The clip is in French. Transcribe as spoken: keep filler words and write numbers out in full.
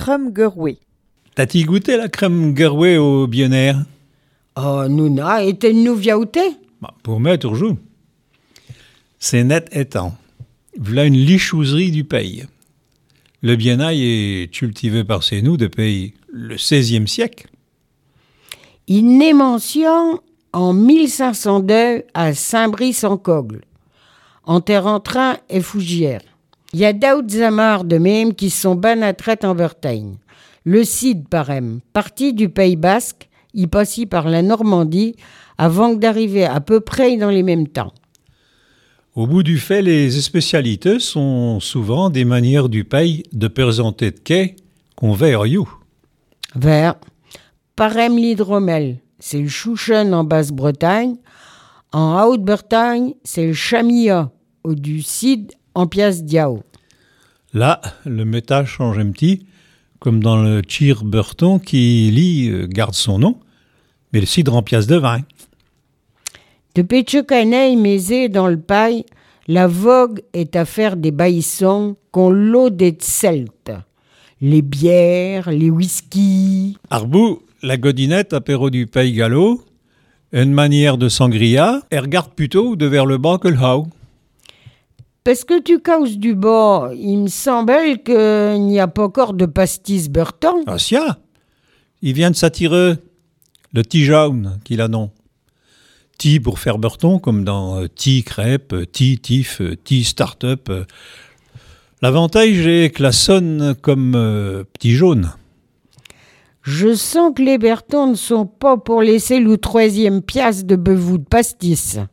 crème Gerway. T'as-tu goûté la crème Gerway au Bionnaire? Oh, Nouna, était-nous viaouté? Bah, pour moi, toujours. C'est net étant. V'là une lichouserie du pays. Le Bienaille est cultivé par ces nous depuis le seizième siècle. Il n'est mention en mille cinq cent deux à Saint-Brice-en-Cogle, en terre en train et Fougière. Il y a d'autres amarres de même qui sont ban à traite en Bretagne. Le Cid, parem, parti du Pays Basque, y passait par la Normandie avant d'arriver à peu près dans les mêmes temps. Au bout du fait, les spécialités sont souvent des manières du pays de présenter de quai qu'on verre you. Vers, parem l'hydromel, c'est le chouchen en Basse-Bretagne. En Haute-Bretagne, c'est le chamilla, ou du Cid en pièce diao. Là, le métal change un petit, comme dans le Tire Burton qui, lit, garde son nom, mais le cidre en pièce de vin. Depuis Tchoukanei Mézé dans le paille, la vogue est à faire des baillissons qu'on l'eau des celtes. Les bières, les whisky. Arbou, la godinette apéro du Pays Gallo, une manière de sangria, elle regarde plutôt de vers le bas que le haut. Parce que tu causes du bas, il me semble qu'il n'y a pas encore de pastis Burton. Ah, si, il vient de s'attirer le petit jaune qu'il a non. Ti pour faire Burton, comme dans euh, Ti crêpe, Ti tif, euh, Ti start-up. Euh. L'avantage est que la sonne comme euh, petit jaune. Je sens que les Burtons ne sont pas pour laisser le troisième pièce de bevou de pastis.